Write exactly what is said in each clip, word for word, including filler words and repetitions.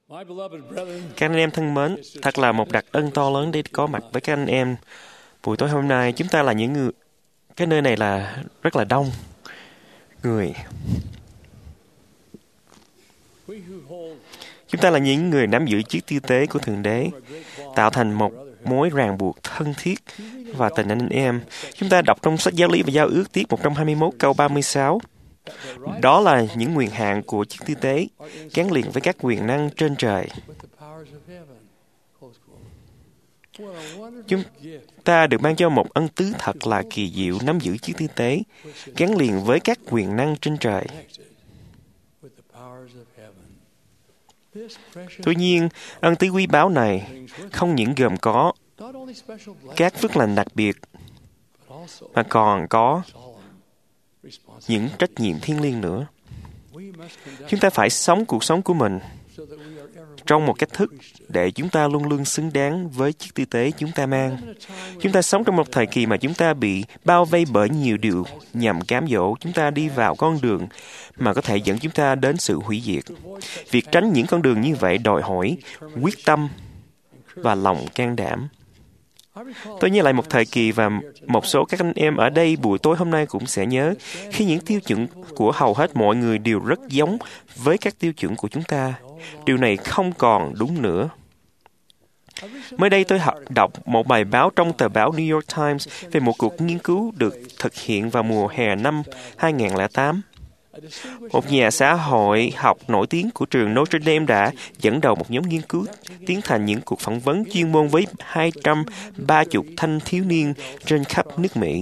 Các anh em thân mến, thật là một đặc ân to lớn để có mặt với các anh em. Buổi tối hôm nay, chúng ta là những người... Cái nơi này là rất là đông người. Chúng ta là những người nắm giữ chức tư tế của Thượng Đế, tạo thành một mối ràng buộc thân thiết và tình anh em. Chúng ta đọc trong sách Giáo lý và Giao ước tiết một trăm hai mươi mốt câu ba mươi sáu. Đó là những quyền hạn của chức tư tế gắn liền với các quyền năng trên trời. Chúng ta được ban cho một ân tứ thật là kỳ diệu nắm giữ chức tư tế gắn liền với các quyền năng trên trời. Tuy nhiên, ân tứ quý báu này không những gồm có các phước lành đặc biệt, mà còn có những trách nhiệm thiêng liêng nữa. Chúng ta phải sống cuộc sống của mình trong một cách thức để chúng ta luôn luôn xứng đáng với chức tư tế chúng ta mang. Chúng ta sống trong một thời kỳ mà chúng ta bị bao vây bởi nhiều điều nhằm cám dỗ chúng ta đi vào con đường mà có thể dẫn chúng ta đến sự hủy diệt. Việc tránh những con đường như vậy đòi hỏi quyết tâm và lòng can đảm. Tôi nhớ lại một thời kỳ và một số các anh em ở đây buổi tối hôm nay cũng sẽ nhớ khi những tiêu chuẩn của hầu hết mọi người đều rất giống với các tiêu chuẩn của chúng ta. Điều này không còn đúng nữa. Mới đây tôi đọc một bài báo trong tờ báo New York Times về một cuộc nghiên cứu được thực hiện vào mùa hè năm hai không không tám. Một nhà xã hội học nổi tiếng của trường Notre Dame đã dẫn đầu một nhóm nghiên cứu tiến hành những cuộc phỏng vấn chuyên môn với hai trăm ba mươi thanh thiếu niên trên khắp nước Mỹ.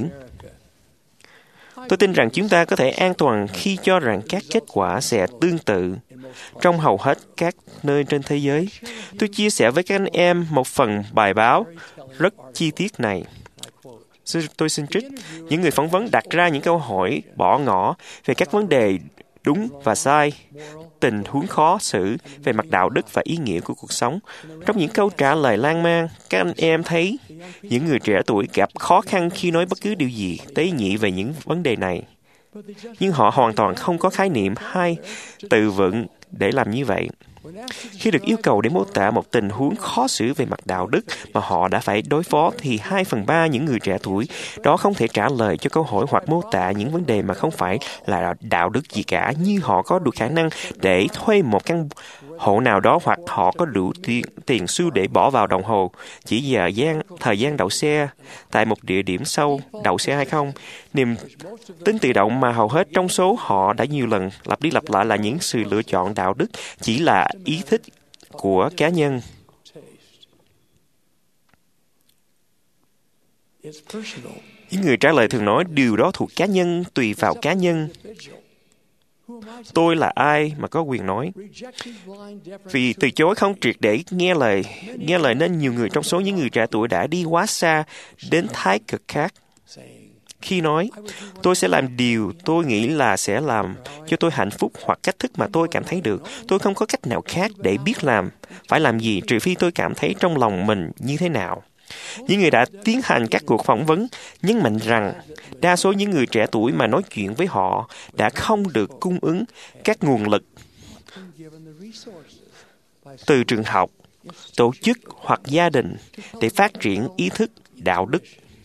Tôi tin rằng chúng ta có thể an toàn khi cho rằng các kết quả sẽ tương tự trong hầu hết các nơi trên thế giới. Tôi chia sẻ với các anh em một phần bài báo rất chi tiết này. Tôi xin trích, những người phỏng vấn đặt ra những câu hỏi bỏ ngỏ về các vấn đề đúng và sai, tình huống khó xử về mặt đạo đức và ý nghĩa của cuộc sống. Trong những câu trả lời lan man, các anh em thấy những người trẻ tuổi gặp khó khăn khi nói bất cứ điều gì tế nhị về những vấn đề này. Nhưng họ hoàn toàn không có khái niệm hay từ vựng để làm như vậy. Khi được yêu cầu để mô tả một tình huống khó xử về mặt đạo đức mà họ đã phải đối phó, thì hai phần ba những người trẻ tuổi đó không thể trả lời cho câu hỏi hoặc mô tả những vấn đề mà không phải là đạo đức gì cả, như họ có đủ khả năng để thuê một căn hộ nào đó hoặc họ có đủ tiền, tiền xu để bỏ vào đồng hồ, chỉ giờ gian, thời gian đậu xe tại một địa điểm sau đậu xe hay không. Niềm tin tự động mà hầu hết trong số họ đã nhiều lần lặp đi lặp lại là những sự lựa chọn đạo đức chỉ là ý thích của cá nhân. Những người trả lời thường nói điều đó thuộc cá nhân, tùy vào cá nhân. Tôi là ai mà có quyền nói? Vì từ chối không triệt để nghe lời, nghe lời nên nhiều người trong số những người trẻ tuổi đã đi quá xa đến thái cực khác. Khi nói, tôi sẽ làm điều tôi nghĩ là sẽ làm cho tôi hạnh phúc hoặc cách thức mà tôi cảm thấy được. Tôi không có cách nào khác để biết làm, phải làm gì trừ phi tôi cảm thấy trong lòng mình như thế nào. Những người đã tiến hành các cuộc phỏng vấn nhấn mạnh rằng đa số những người trẻ tuổi mà nói chuyện với họ đã không được cung ứng các nguồn lực từ trường học, tổ chức hoặc gia đình để phát triển ý thức đạo đức.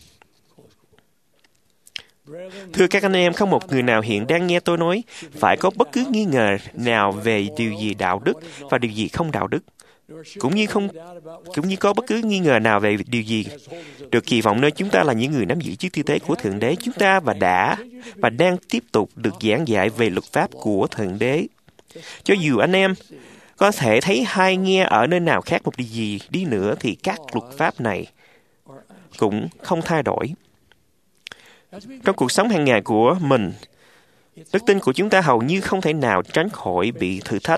Thưa các anh em, không một người nào hiện đang nghe tôi nói phải có bất cứ nghi ngờ nào về điều gì đạo đức và điều gì không đạo đức, cũng như không cũng như có bất cứ nghi ngờ nào về điều gì được kỳ vọng nơi chúng ta là những người nắm giữ chức tư tế của Thượng Đế. Chúng ta và đã và đang tiếp tục được giảng dạy về luật pháp của Thượng Đế. Cho dù anh em có thể thấy hay nghe ở nơi nào khác một điều gì đi nữa, thì các luật pháp này cũng không thay đổi. Trong cuộc sống hàng ngày của mình, đức tin của chúng ta hầu như không thể nào tránh khỏi bị thử thách.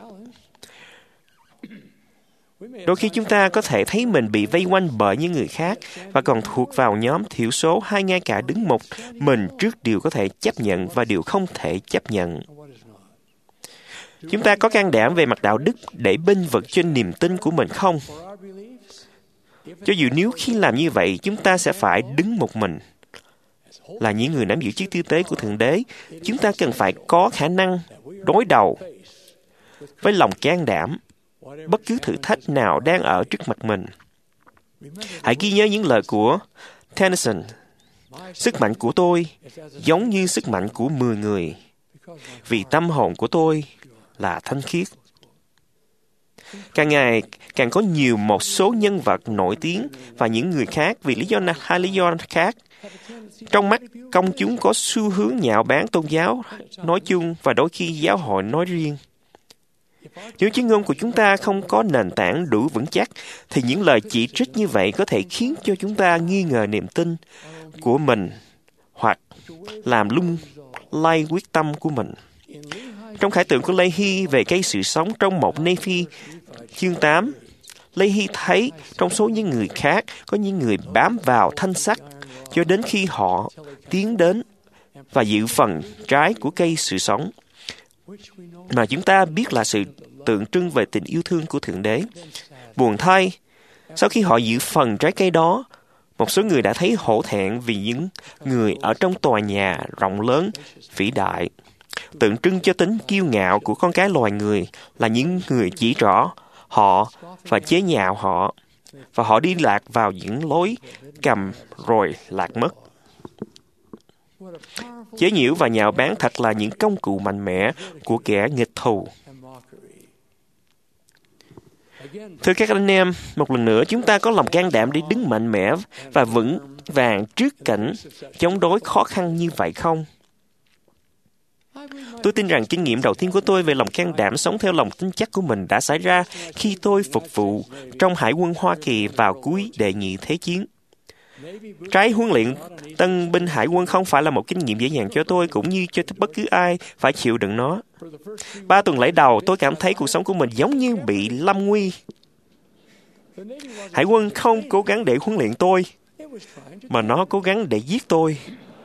Đôi khi chúng ta có thể thấy mình bị vây quanh bởi những người khác và còn thuộc vào nhóm thiểu số hay ngay cả đứng một mình trước điều có thể chấp nhận và điều không thể chấp nhận. Chúng ta có can đảm về mặt đạo đức để bênh vực trên niềm tin của mình không? Cho dù nếu khi làm như vậy, chúng ta sẽ phải đứng một mình. Là những người nắm giữ chức tư tế của Thượng Đế, chúng ta cần phải có khả năng đối đầu với lòng can đảm bất cứ thử thách nào đang ở trước mặt mình. Hãy ghi nhớ những lời của Tennyson. Sức mạnh của tôi giống như sức mạnh của mười người, vì tâm hồn của tôi là thanh khiết. Càng ngày càng có nhiều một số nhân vật nổi tiếng và những người khác vì lý do nào hay lý do khác. Trong mắt công chúng có xu hướng nhạo báng tôn giáo nói chung và đôi khi giáo hội nói riêng. Nếu chứng ngôn của chúng ta không có nền tảng đủ vững chắc, thì những lời chỉ trích như vậy có thể khiến cho chúng ta nghi ngờ niềm tin của mình hoặc làm lung lay quyết tâm của mình. Trong khải tượng của Lehi về cây sự sống trong một Nephi chương tám, Lehi thấy trong số những người khác có những người bám vào thanh sắt cho đến khi họ tiến đến và giữ phần trái của cây sự sống, mà chúng ta biết là sự tượng trưng về tình yêu thương của Thượng Đế. Buồn thay, sau khi họ giữ phần trái cây đó, một số người đã thấy hổ thẹn vì những người ở trong tòa nhà rộng lớn, vĩ đại, tượng trưng cho tính kiêu ngạo của con cái loài người, là những người chỉ rõ họ và chế nhạo họ, và họ đi lạc vào những lối cầm rồi lạc mất. Chế nhiễu và nhạo báng thật là những công cụ mạnh mẽ của kẻ nghịch thù. Thưa các anh em, một lần nữa chúng ta có lòng can đảm để đứng mạnh mẽ và vững vàng trước cảnh chống đối khó khăn như vậy không? Tôi tin rằng kinh nghiệm đầu tiên của tôi về lòng can đảm sống theo lòng tin chắc của mình đã xảy ra khi tôi phục vụ trong Hải quân Hoa Kỳ vào cuối đệ nhị thế chiến. Trái huấn luyện tân binh Hải quân không phải là một kinh nghiệm dễ dàng cho tôi, cũng như cho bất cứ ai phải chịu đựng nó. Ba tuần lễ đầu, tôi cảm thấy cuộc sống của mình giống như bị lâm nguy. Hải quân không cố gắng để huấn luyện tôi, mà nó cố gắng để giết tôi.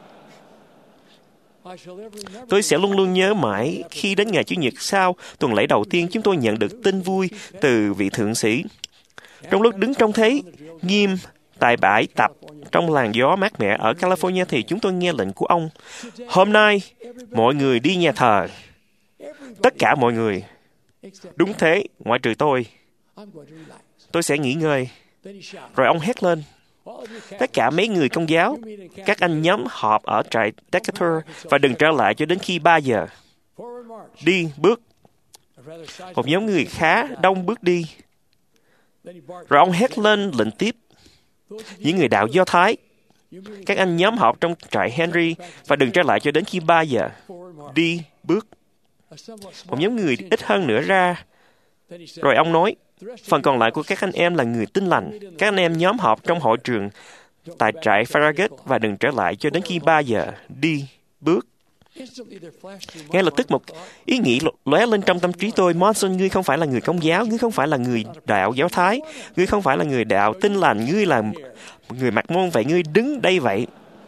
Tôi sẽ luôn luôn nhớ mãi khi đến ngày Chủ nhật sau tuần lễ đầu tiên chúng tôi nhận được tin vui từ vị thượng sĩ. Trong lúc đứng trong thế nghiêm tại bãi tập trong làn gió mát mẻ ở California thì chúng tôi nghe lệnh của ông. Hôm nay, mọi người đi nhà thờ. Tất cả mọi người. Đúng thế, ngoại trừ tôi. Tôi sẽ nghỉ ngơi. Rồi ông hét lên. Tất cả mấy người Công giáo, các anh nhóm họp ở trại Decatur và đừng trở lại cho đến khi ba giờ. Đi, bước. Một nhóm người khá đông bước đi. Rồi ông hét lên lệnh tiếp. Những người đạo Do Thái, các anh nhóm họp trong trại Henry và đừng trở lại cho đến khi ba giờ. Đi, bước. Một nhóm người ít hơn nữa ra. Rồi ông nói, phần còn lại của các anh em là người tin lành. Các anh em nhóm họp trong hội trường tại trại Farragut và đừng trở lại cho đến khi ba giờ. Đi, bước. Ngay lập tức một ý nghĩ lóe lên trong tâm trí tôi. Monson, ngươi không phải là người Công giáo, ngươi không phải là người đạo Do Thái, ngươi không phải là người đạo tin lành, ngươi là người Mặc Môn, vậy ngươi đứng đây vậy.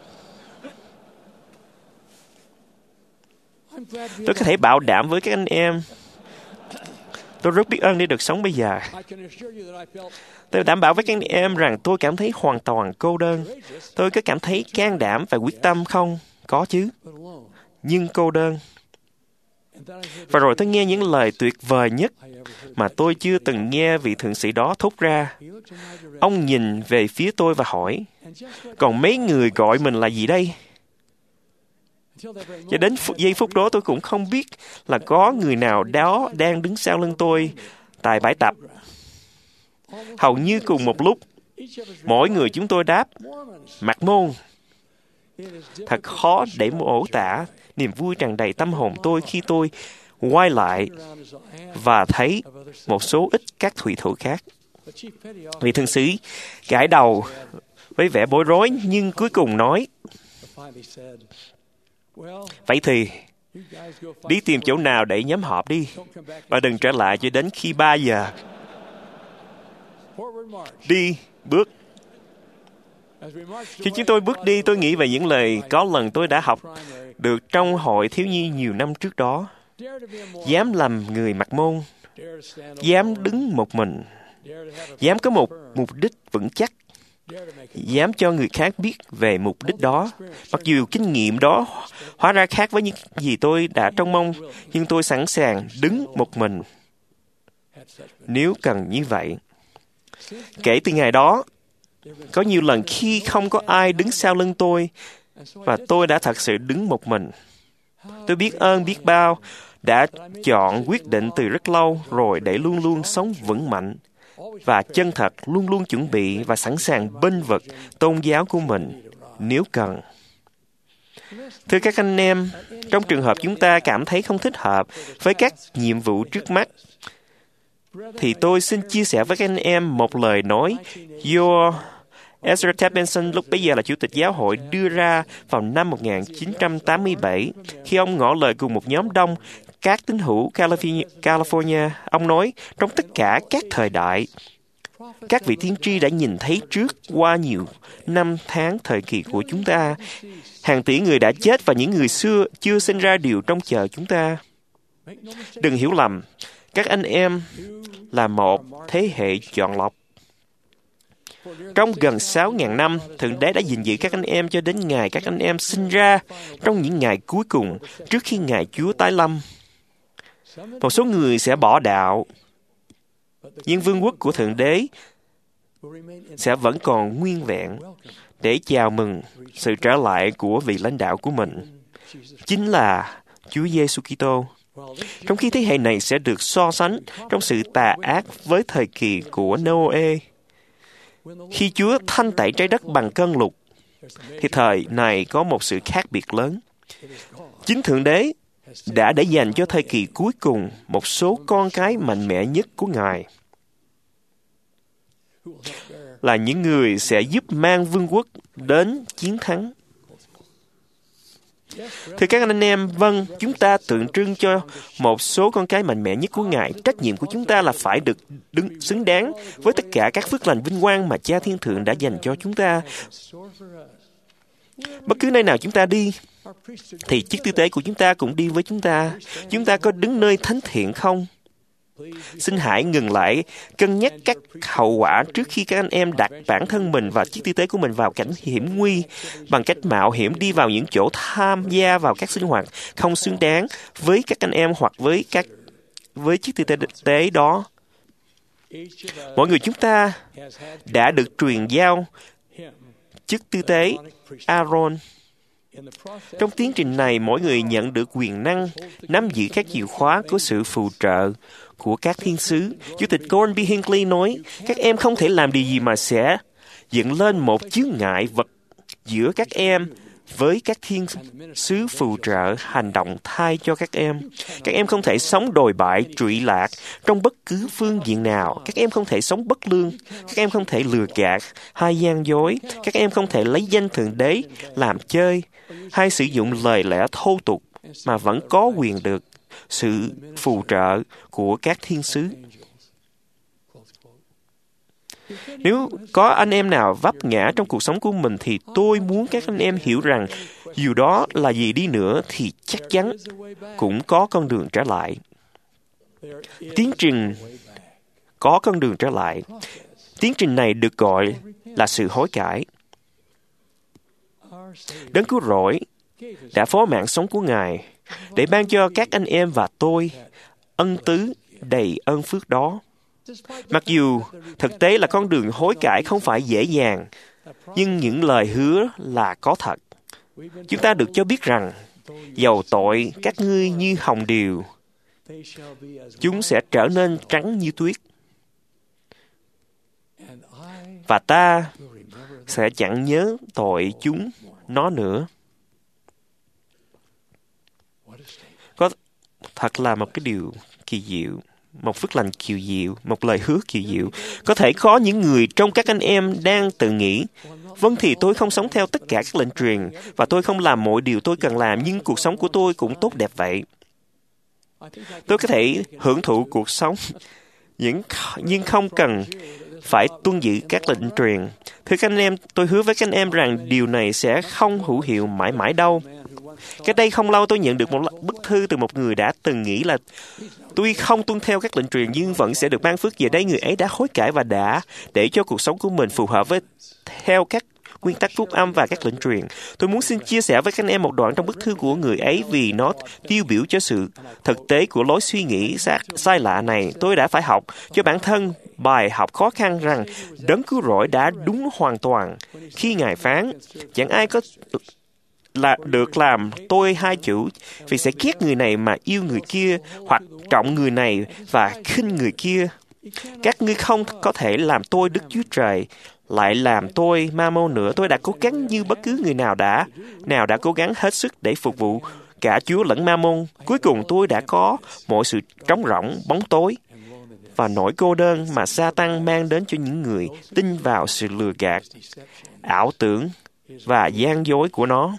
Tôi có thể bảo đảm với các anh em, tôi rất biết ơn để được sống bây giờ. Tôi đảm bảo với các anh em rằng tôi cảm thấy hoàn toàn cô đơn. Tôi có cảm thấy can đảm và quyết tâm không? Có chứ. Nhưng cô đơn. Và rồi tôi nghe những lời tuyệt vời nhất mà tôi chưa từng nghe vị thượng sĩ đó thốt ra. Ông nhìn về phía tôi và hỏi, còn mấy người gọi mình là gì đây? Cho đến giây phút đó tôi cũng không biết là có người nào đó đang đứng sau lưng tôi tại bãi tập. Hầu như cùng một lúc, mỗi người chúng tôi đáp, Mặc Môn. Thật khó để mô tả niềm vui tràn đầy tâm hồn tôi khi tôi quay lại và thấy một số ít các thủy thủ khác. Vị thượng sĩ gãi đầu với vẻ bối rối nhưng cuối cùng nói, vậy thì đi tìm chỗ nào để nhóm họp đi và đừng trở lại cho đến khi ba giờ. Đi, bước. Khi chúng tôi bước đi, tôi nghĩ về những lời có lần tôi đã học được trong hội thiếu nhi nhiều năm trước đó. Dám làm người Mặc Môn, dám đứng một mình, dám có một mục đích vững chắc, dám cho người khác biết về mục đích đó. Mặc dù kinh nghiệm đó hóa ra khác với những gì tôi đã trông mong, nhưng tôi sẵn sàng đứng một mình. nếu cần như vậy. Kể từ ngày đó, có nhiều lần khi không có ai đứng sau lưng tôi, và tôi đã thật sự đứng một mình. Tôi biết ơn biết bao đã chọn quyết định từ rất lâu rồi để luôn luôn sống vững mạnh và chân thật, luôn luôn chuẩn bị và sẵn sàng bênh vực tôn giáo của mình nếu cần. Thưa các anh em, trong trường hợp chúng ta cảm thấy không thích hợp với các nhiệm vụ trước mắt, thì tôi xin chia sẻ với các anh em một lời nói do Ezra Taft Benson, lúc bấy giờ là Chủ tịch Giáo hội, đưa ra vào năm một nghìn chín trăm tám mươi bảy, khi ông ngỏ lời cùng một nhóm đông các tín hữu California. Ông nói, trong tất cả các thời đại, các vị tiên tri đã nhìn thấy trước qua nhiều năm tháng thời kỳ của chúng ta. Hàng tỷ người đã chết và những người xưa chưa sinh ra đều trông chờ chúng ta. Đừng hiểu lầm, các anh em là một thế hệ chọn lọc. Trong gần sáu nghìn năm, Thượng Đế đã gìn giữ các anh em cho đến ngày các anh em sinh ra trong những ngày cuối cùng trước khi Ngài Chúa tái lâm. Một số người sẽ bỏ đạo, nhưng vương quốc của Thượng Đế sẽ vẫn còn nguyên vẹn để chào mừng sự trở lại của vị lãnh đạo của mình, chính là Chúa Giêsu Kitô. Trong khi thế hệ này sẽ được so sánh trong sự tà ác với thời kỳ của Noe, khi Chúa thanh tẩy trái đất bằng cơn lụt, thì thời này có một sự khác biệt lớn. Chính Thượng Đế đã để dành cho thời kỳ cuối cùng một số con cái mạnh mẽ nhất của Ngài, là những người sẽ giúp mang vương quốc đến chiến thắng. Thưa các anh em, vâng, chúng ta tượng trưng cho một số con cái mạnh mẽ nhất của Ngài. Trách nhiệm của chúng ta là phải được đứng xứng đáng với tất cả các phước lành vinh quang mà Cha Thiên Thượng đã dành cho chúng ta. Bất cứ nơi nào chúng ta đi, thì chức tư tế của chúng ta cũng đi với chúng ta. Chúng ta có đứng nơi thánh thiện không? Xin hãy ngừng lại, cân nhắc các hậu quả trước khi các anh em đặt bản thân mình và chiếc tư tế của mình vào cảnh hiểm nguy bằng cách mạo hiểm đi vào những chỗ tham gia vào các sinh hoạt không xứng đáng với các anh em hoặc với các với chiếc tư tế đó. Mỗi người chúng ta đã được truyền giao chức tư tế Aaron. Trong tiến trình này, mỗi người nhận được quyền năng nắm giữ các chìa khóa của sự phù trợ của các thiên sứ. Chủ tịch Gordon B. Hinckley nói, các em không thể làm điều gì mà sẽ dựng lên một chướng ngại vật giữa các em với các thiên sứ phù trợ hành động thay cho các em. Các em không thể sống đồi bại, trụy lạc trong bất cứ phương diện nào. Các em không thể sống bất lương. Các em không thể lừa gạt hay gian dối. Các em không thể lấy danh Thượng Đế làm chơi hay sử dụng lời lẽ thô tục mà vẫn có quyền được sự phù trợ của các thiên sứ. Nếu có anh em nào vấp ngã trong cuộc sống của mình, thì tôi muốn các anh em hiểu rằng dù đó là gì đi nữa thì chắc chắn cũng có con đường trở lại. Tiến trình có con đường trở lại. Tiến trình này được gọi là sự hối cải. Đấng cứu rỗi đã phó mạng sống của Ngài để ban cho các anh em và tôi ân tứ đầy ơn phước đó. Mặc dù thực tế là con đường hối cải không phải dễ dàng, nhưng những lời hứa là có thật. Chúng ta được cho biết rằng, dầu tội các ngươi như hồng điều, chúng sẽ trở nên trắng như tuyết. Và ta sẽ chẳng nhớ tội chúng nó nữa. Có thật là một cái điều kỳ diệu, một phước lành kỳ diệu, một lời hứa kỳ diệu. Có thể có những người trong các anh em đang tự nghĩ, vâng thì tôi không sống theo tất cả các lệnh truyền, và tôi không làm mọi điều tôi cần làm, nhưng cuộc sống của tôi cũng tốt đẹp vậy. Tôi có thể hưởng thụ cuộc sống, nhưng, nhưng không cần phải tuân giữ các lệnh truyền. Thưa các anh em, tôi hứa với các anh em rằng điều này sẽ không hữu hiệu mãi mãi đâu. Cách đây không lâu tôi nhận được một bức thư từ một người đã từng nghĩ là tôi không tuân theo các lệnh truyền nhưng vẫn sẽ được ban phước. Giờ đây người ấy đã hối cải và đã để cho cuộc sống của mình phù hợp với theo các nguyên tắc phúc âm và các lệnh truyền. Tôi muốn xin chia sẻ với các anh em một đoạn trong bức thư của người ấy vì nó tiêu biểu cho sự thực tế của lối suy nghĩ sai lạ này. Tôi đã phải học cho bản thân bài học khó khăn rằng đấng cứu rỗi đã đúng hoàn toàn khi Ngài phán, chẳng ai có là được làm tôi hai chủ, vì sẽ ghét người này mà yêu người kia, hoặc trọng người này và khinh người kia. Các ngươi không có thể làm tôi Đức Chúa Trời, lại làm tôi Ma-môn nữa. Tôi đã cố gắng như bất cứ người nào đã, nào đã cố gắng hết sức để phục vụ cả Chúa lẫn Ma-môn. Cuối cùng tôi đã có mọi sự trống rỗng, bóng tối và nỗi cô đơn mà Sa-tan mang đến cho những người tin vào sự lừa gạt, ảo tưởng và gian dối của nó.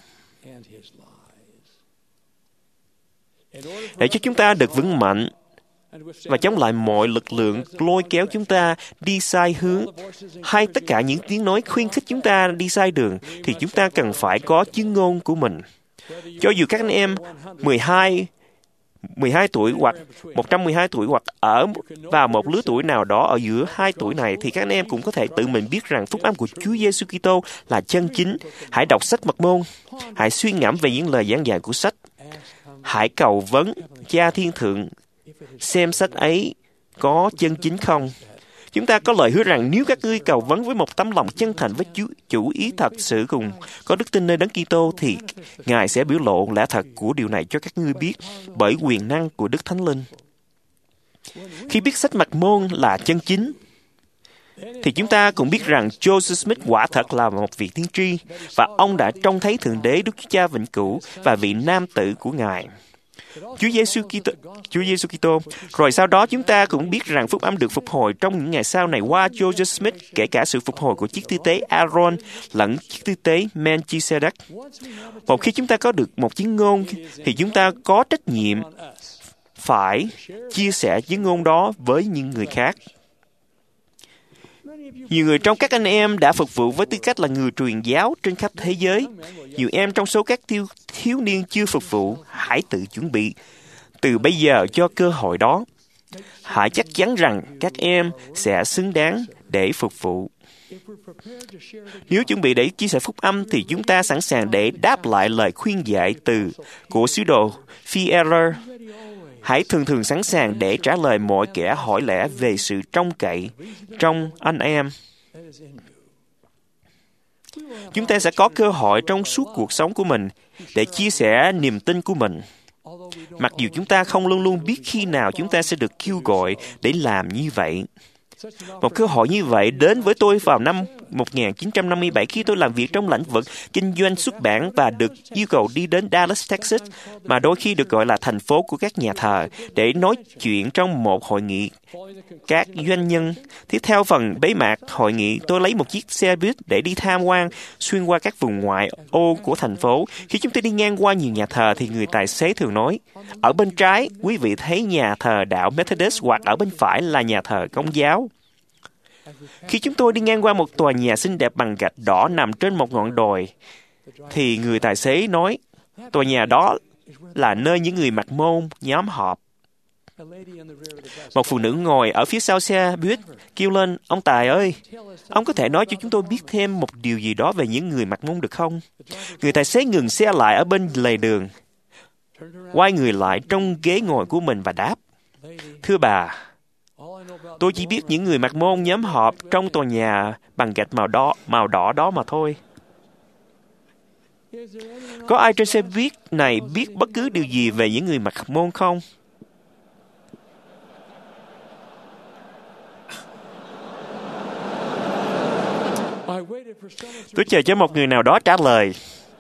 Để cho chúng ta được vững mạnh và chống lại mọi lực lượng lôi kéo chúng ta đi sai hướng, hay tất cả những tiếng nói khuyến khích chúng ta đi sai đường, thì chúng ta cần phải có chứng ngôn của mình. Cho dù các anh em mười hai, mười hai tuổi hoặc một trăm mười hai tuổi hoặc ở vào một lứa tuổi nào đó ở giữa hai tuổi này, thì các anh em cũng có thể tự mình biết rằng phúc âm của Chúa Giêsu Kitô là chân chính. Hãy đọc sách Mật môn, hãy suy ngẫm về những lời giảng dạy của sách. Hãy cầu vấn Cha Thiên Thượng xem sách ấy có chân chính không. Chúng ta có lời hứa rằng nếu các ngươi cầu vấn với một tấm lòng chân thành với chú, chủ ý thật sự cùng có đức tin nơi Đấng Kitô, thì Ngài sẽ biểu lộ lẽ thật của điều này cho các ngươi biết bởi quyền năng của Đức Thánh Linh. Khi biết sách Mật môn là chân chính, thì chúng ta cũng biết rằng Joseph Smith quả thật là một vị tiên tri, và ông đã trông thấy Thượng Đế Đức Chúa Cha vĩnh cửu và vị nam tử của Ngài, Chúa Giêsu Kitô. Chúa Giêsu Kitô. Rồi sau đó chúng ta cũng biết rằng phúc âm được phục hồi trong những ngày sau này qua Joseph Smith, kể cả sự phục hồi của chiếc tư tế Aaron lẫn chiếc tư tế Melchizedek. Một khi chúng ta có được một chứng ngôn, thì chúng ta có trách nhiệm phải chia sẻ chứng ngôn đó với những người khác. Nhiều người trong các anh em đã phục vụ với tư cách là người truyền giáo trên khắp thế giới. Nhiều em trong số các thiếu, thiếu niên chưa phục vụ, hãy tự chuẩn bị từ bây giờ cho cơ hội đó. Hãy chắc chắn rằng các em sẽ xứng đáng để phục vụ. Nếu chuẩn bị để chia sẻ phúc âm, thì chúng ta sẵn sàng để đáp lại lời khuyên dạy từ của sứ đồ Phi-e-rơ. Hãy thường thường sẵn sàng để trả lời mọi kẻ hỏi lẽ về sự trông cậy trong anh em. Chúng ta sẽ có cơ hội trong suốt cuộc sống của mình để chia sẻ niềm tin của mình. Mặc dù chúng ta không luôn luôn biết khi nào chúng ta sẽ được kêu gọi để làm như vậy. Một cơ hội như vậy đến với tôi vào năm một nghìn chín trăm năm mươi bảy khi tôi làm việc trong lĩnh vực kinh doanh xuất bản và được yêu cầu đi đến Dallas, Texas, mà đôi khi được gọi là thành phố của các nhà thờ, để nói chuyện trong một hội nghị các doanh nhân. Tiếp theo phần bế mạc hội nghị, tôi lấy một chiếc xe buýt để đi tham quan xuyên qua các vùng ngoại ô của thành phố. Khi chúng tôi đi ngang qua nhiều nhà thờ thì người tài xế thường nói, ở bên trái quý vị thấy nhà thờ đạo Methodist, hoặc ở bên phải là nhà thờ Công giáo. Khi chúng tôi đi ngang qua một tòa nhà xinh đẹp bằng gạch đỏ nằm trên một ngọn đồi, thì người tài xế nói, tòa nhà đó là nơi những người Mặc môn nhóm họp. Một phụ nữ ngồi ở phía sau xe buýt kêu lên, ông Tài ơi, ông có thể nói cho chúng tôi biết thêm một điều gì đó về những người Mặc môn được không? Người tài xế ngừng xe lại ở bên lề đường, quay người lại trong ghế ngồi của mình và đáp, thưa bà, tôi chỉ biết những người Mặc môn nhóm họp trong tòa nhà bằng gạch màu đỏ, màu đỏ đó mà thôi. Có ai trên xe buýt này biết bất cứ điều gì về những người Mặc môn không? Tôi chờ cho một người nào đó trả lời.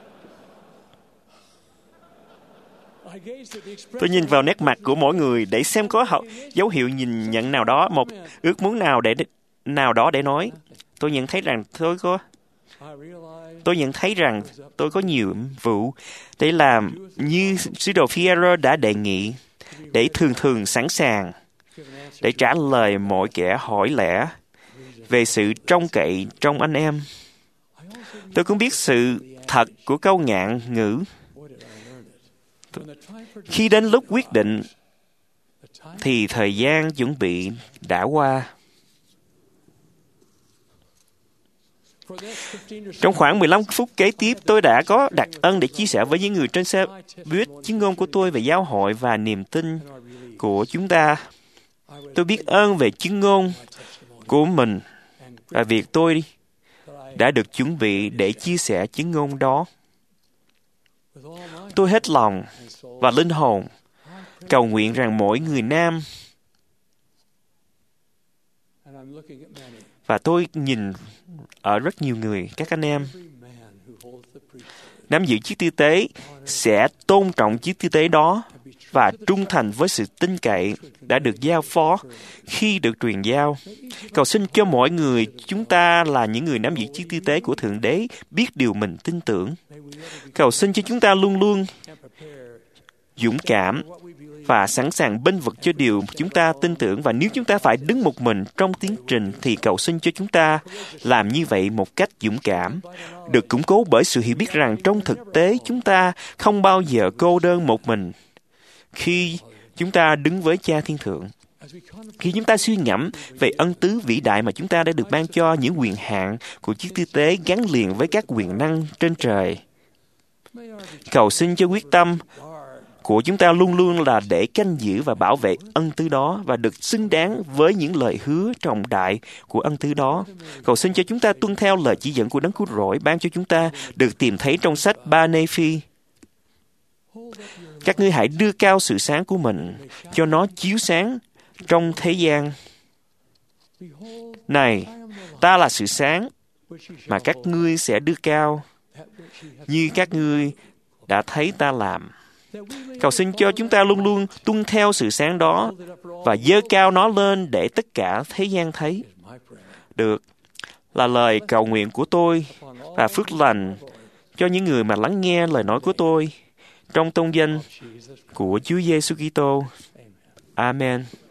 Tôi nhìn vào nét mặt của mỗi người để xem có hậu, dấu hiệu nhìn nhận nào đó, một ước muốn nào để nào đó để nói. Tôi nhận thấy rằng tôi có tôi nhận thấy rằng tôi có nhiều vụ để làm như sứ đồ Phi-e-rơ đã đề nghị, để thường thường sẵn sàng để trả lời mọi kẻ hỏi lẽ về sự trông cậy trong anh em. Tôi cũng biết sự thật của câu ngạn ngữ. Khi đến lúc quyết định, thì thời gian chuẩn bị đã qua. Trong khoảng mười lăm phút kế tiếp, tôi đã có đặc ân để chia sẻ với những người trên xe buýt chứng ngôn của tôi về giáo hội và niềm tin của chúng ta. Tôi biết ơn về chứng ngôn của mình và việc tôi đã được chuẩn bị để chia sẻ chứng ngôn đó. Tôi hết lòng và linh hồn cầu nguyện rằng mỗi người nam, và tôi nhìn ở rất nhiều người, các anh em nắm giữ chiếc tư tế sẽ tôn trọng chiếc tư tế đó và trung thành với sự tin cậy đã được giao phó khi được truyền giao. Cầu xin cho mỗi người chúng ta là những người nắm giữ chiếc tư tế của Thượng Đế biết điều mình tin tưởng. Cầu xin cho chúng ta luôn luôn dũng cảm và sẵn sàng bênh vực cho điều chúng ta tin tưởng, và nếu chúng ta phải đứng một mình trong tiến trình thì cầu xin cho chúng ta làm như vậy một cách dũng cảm, được củng cố bởi sự hiểu biết rằng trong thực tế chúng ta không bao giờ cô đơn một mình khi chúng ta đứng với Cha Thiên Thượng. Khi chúng ta suy ngẫm về ân tứ vĩ đại mà chúng ta đã được ban cho, những quyền hạn của chiếc tư tế gắn liền với các quyền năng trên trời, cầu xin cho quyết tâm của chúng ta luôn luôn là để canh giữ và bảo vệ ân tứ đó và được xứng đáng với những lời hứa trọng đại của ân tứ đó. Cầu xin cho chúng ta tuân theo lời chỉ dẫn của Đấng Cứu Rỗi ban cho chúng ta được tìm thấy trong sách Ba-nê-phi. Các ngươi hãy đưa cao sự sáng của mình, cho nó chiếu sáng trong thế gian. Này, ta là sự sáng mà các ngươi sẽ đưa cao, như các ngươi đã thấy ta làm. Cầu xin cho chúng ta luôn luôn tuân theo sự sáng đó và dơ cao nó lên để tất cả thế gian thấy. Được, là lời cầu nguyện của tôi và phước lành cho những người mà lắng nghe lời nói của tôi trong tôn danh của Chúa Giêsu Kitô. Amen.